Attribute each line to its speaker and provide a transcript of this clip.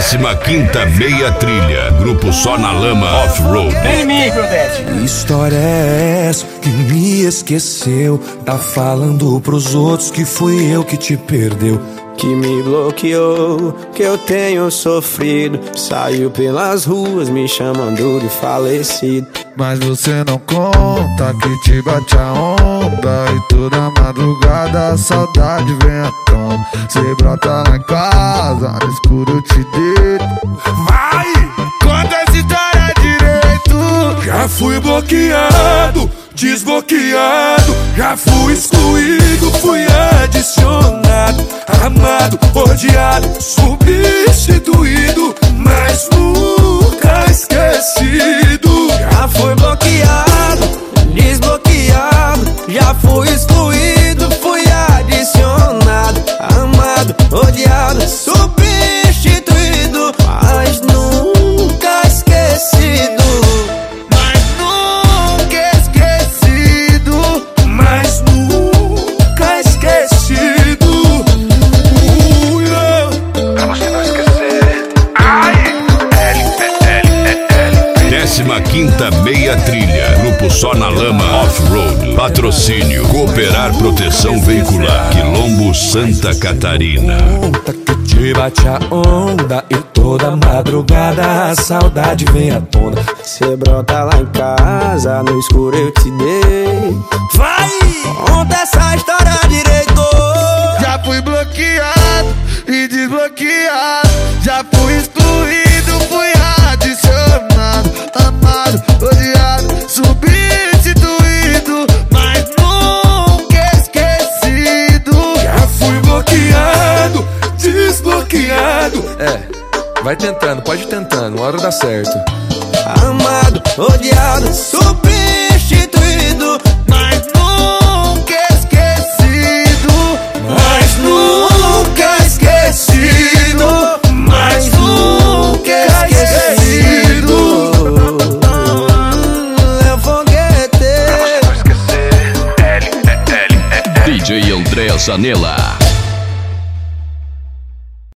Speaker 1: 15ª Meia Trilha, grupo Só na Lama Off-Road.
Speaker 2: Vem em mim, Claudete.
Speaker 3: Que história é essa que me esqueceu? Tá falando pros outros que fui eu que te perdeu,
Speaker 4: que me bloqueou, que eu tenho sofrido. Saiu pelas ruas me chamando de falecido.
Speaker 5: Mas você não conta que te bate a onda e toda madrugada a saudade vem à tona. Cê brota lá em casa, no escuro eu te deito.
Speaker 3: vai!
Speaker 5: Conta essa história direito.
Speaker 3: Já fui bloqueado, desbloqueado, já fui excluído, fui adicionado, amado, odiado, substituído, mas nunca esquecido.
Speaker 4: Já fui bloqueado, desbloqueado, já fui excluído, fui adicionado, amado, odiado, substituído, mas nunca esquecido.
Speaker 5: Mas nunca esquecido.
Speaker 3: Mas nunca esquecido.
Speaker 5: Pra você não esquecer. Ai!
Speaker 1: 15ª Meia Trilha, grupo Só na Lama Off-Road. Patrocínio Cooperar Proteção Veicular, Quilombo, Santa Catarina.
Speaker 3: Conta que te bate a onda e toda madrugada a saudade vem à tona.
Speaker 4: Cê brota lá em casa, no escuro eu te dei.
Speaker 3: Vai!
Speaker 4: Conta essa história direito.
Speaker 5: Já fui bloqueado e desbloqueado, já fui excluído, fui adicionado, amado, odiado, substituído, mas nunca esquecido.
Speaker 3: Já fui bloqueado, desbloqueado.
Speaker 6: Vai tentando, pode ir tentando, uma hora dá certo.
Speaker 4: Amado, odiado, substituído,
Speaker 5: Mas nunca esquecido.
Speaker 4: mas nunca esquecido, mas nunca esquecido. Léo Foguete.
Speaker 1: DJ André Zanella.